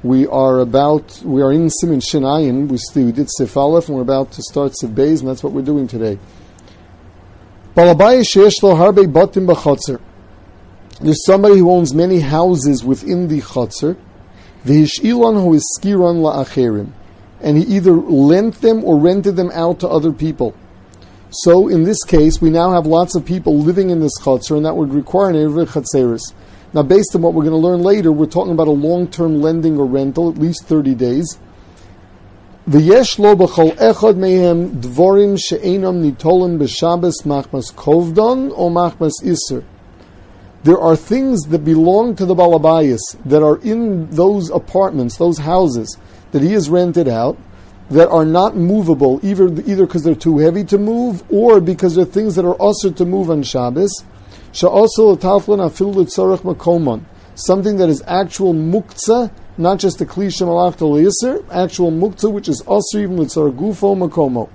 We are in Siman Shin Ayin. We did Sif Aleph, and we're about to start Sif Beis, and that's what we're doing today. There's somebody who owns many houses within the Chotzer, and he either lent them or rented them out to other people. So in this case, we now have lots of people living in this Chotzer, and that would require an Erev Chatzeris. Now, based on what we're going to learn later, we're talking about a long-term lending or rental, at least 30 days. V'yesh lo b'chol echad mehem dvorim she'enam nitolim b'Shabbos machmas kovdon or machmas iser. There are things that belong to the balabayas that are in those apartments, those houses that he has rented out, that are not movable, either because they're too heavy to move, or because they're things that are usher to move on Shabbos. Something that is actual muktzah, not just a klisha malach yisr, actual muktzah, which is also even litzar gufo makomo.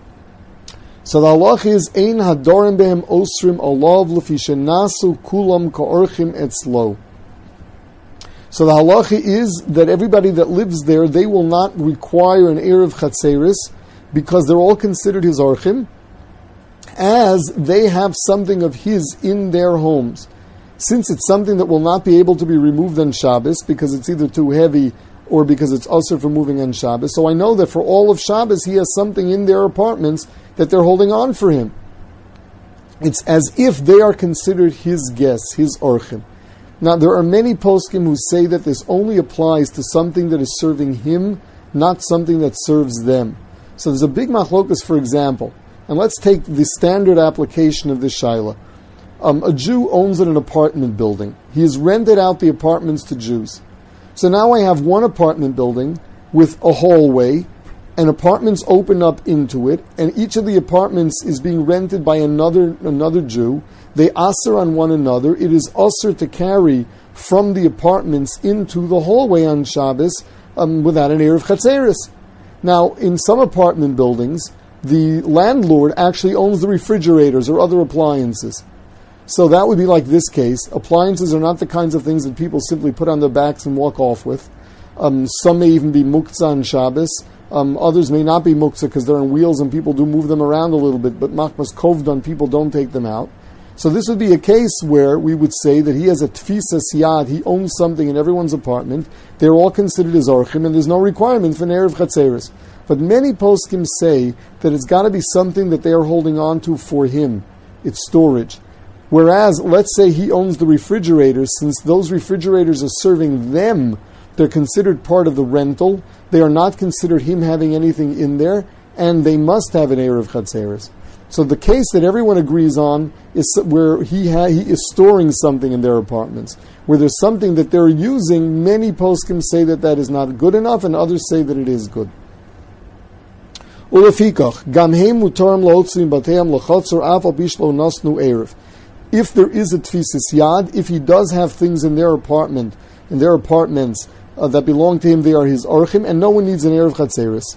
So the halach is ein hadorim behem osrim olav lefi shenasu kulam ka'orchim etzlo. So the halacha is that everybody that lives there, they will not require an erev chatzeris because they're all considered his orchim, as they have something of his in their homes. Since it's something that will not be able to be removed on Shabbos because it's either too heavy or because it's usher for moving on Shabbos, so I know that for all of Shabbos he has something in their apartments that they're holding on for him. It's as if they are considered his guests, his orchim. Now there are many poskim who say that this only applies to something that is serving him, not something that serves them. So there's a big machlokas, for example. And let's take the standard application of this shaila. A Jew owns an apartment building. He has rented out the apartments to Jews. So now I have one apartment building with a hallway, and apartments open up into it, and each of the apartments is being rented by another Jew. They asr on one another. It is asr to carry from the apartments into the hallway on Shabbos without an erev chatzeris. Now, in some apartment buildings, the landlord actually owns the refrigerators or other appliances. So that would be like this case. Appliances are not the kinds of things that people simply put on their backs and walk off with. Some may even be muktzah on Shabbos. Others may not be muktzah because they're on wheels and people do move them around a little bit, but machmas kovdon, people don't take them out. So this would be a case where we would say that he has a tfisas yad, he owns something in everyone's apartment, they're all considered his orchim, and there's no requirement for an erev chatzeris. But many poskim say that it's got to be something that they are holding on to for him. It's storage. Whereas, let's say he owns the refrigerators, since those refrigerators are serving them, they're considered part of the rental. They are not considered him having anything in there, and they must have an erev chatzeris. So the case that everyone agrees on is where he is storing something in their apartments. Where there's something that they're using, many poskim say that is not good enough, and others say that it is good. If there is a tfisas yad, if he does have things in their apartments that belong to him, they are his orchim, and no one needs an erev chatzeris.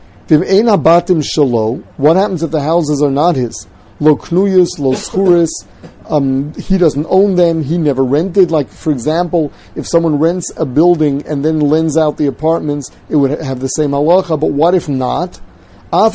What happens if the houses are not his? Lo knuyus, lo schuris, he doesn't own them, he never rented. Like, for example, if someone rents a building and then lends out the apartments, it would have the same halacha, but what if not? The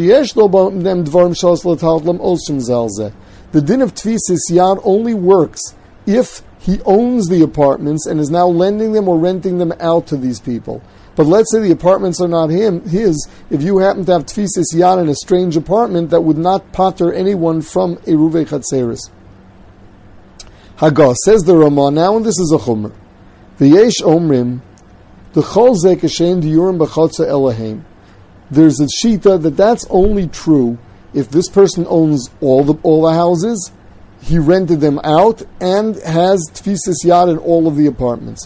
din of tfisas yad only works if he owns the apartments and is now lending them or renting them out to these people. But let's say the apartments are not his. If you happen to have tfisas yad in a strange apartment, that would not pater anyone from eruvei chatzeris. Haggah, says the Ramah, now, and this is a chumr. V'yesh omrim, d'chol zeh kashem diyurim b'chotzer elahem. There's a shita that's only true if this person owns all the houses, he rented them out, and has tfisas yad in all of the apartments.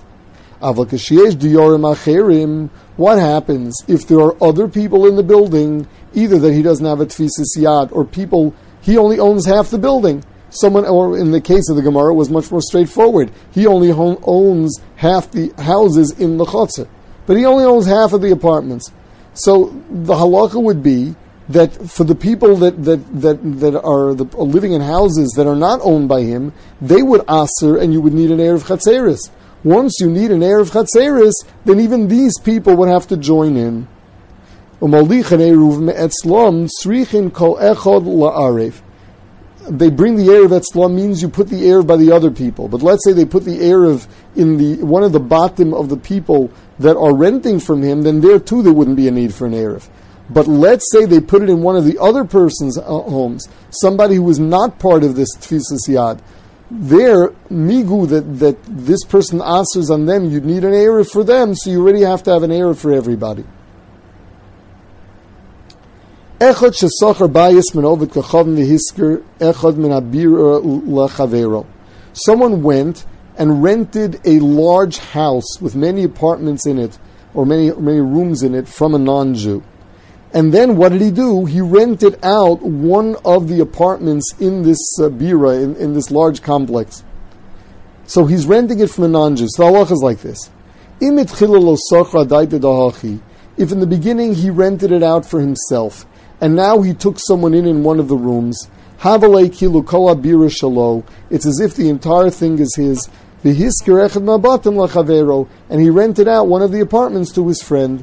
What happens if there are other people in the building, either that he doesn't have a tfisas yad, or he only owns half the building? Or in the case of the Gemara, it was much more straightforward. He only owns half the houses in the chotzer, but he only owns half of the apartments. So the halacha would be that for the people that are living in houses that are not owned by him, they would aser, and you would need an erev chatzeris. Once you need an Erev Chatzeris, then even these people would have to join in. They bring the Erev Etzlam means you put the Erev by the other people. But let's say they put the Erev in one of the bottom of the people that are renting from him, then there too there wouldn't be a need for an Erev. But let's say they put it in one of the other person's homes, somebody who is not part of this Tfisas Yad. There, migu, that this person answers on them, you need an Erev for them, so you already have to have an Erev for everybody. Echad shesachar bayis min ovid kachavim v'hisker echad min habira lechavero. Someone went and rented a large house with many apartments in it, or many rooms in it, from a non-Jew. And then what did he do? He rented out one of the apartments in this bira, in this large complex. So he's renting it from a non-Jew. So the halacha is like this. If in the beginning he rented it out for himself, and now he took someone in one of the rooms, it's as if the entire thing is his, and he rented out one of the apartments to his friend.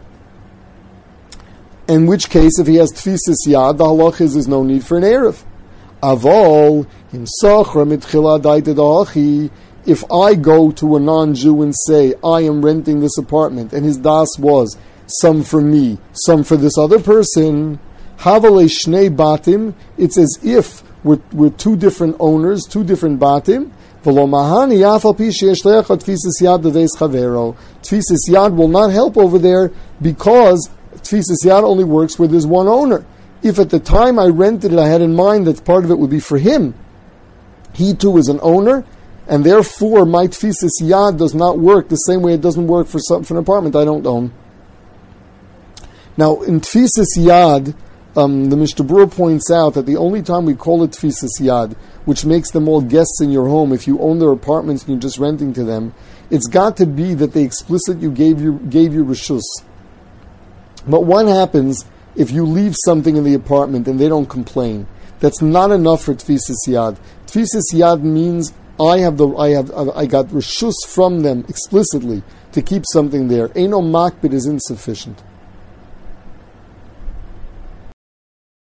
In which case, if he has tfisis yad, the halach is there's no need for an erev. Avol im sachra mitchila daita da'achi. If I go to a non-Jew and say I am renting this apartment, and his das was some for me, some for this other person, havale shnei batim. It's as if we're two different owners, two different batim. V'lo mahani afal pi sheyesh le'echad tfisis yad deveis chavero. Tfisis yad will not help over there because Tfisas Yad only works where there's one owner. If at the time I rented it, I had in mind that part of it would be for him, he too is an owner, and therefore my Tfisas Yad does not work the same way it doesn't work for an apartment I don't own. Now, in Tfisas Yad, the Mishnah Berurah points out that the only time we call it Tfisas Yad, which makes them all guests in your home, if you own their apartments and you're just renting to them, it's got to be that they explicitly gave you Rishus. But what happens if you leave something in the apartment and they don't complain? That's not enough for Tfisas Yad. Tfisas Yad means I got Rishus from them explicitly to keep something there. Eino Makbid is insufficient.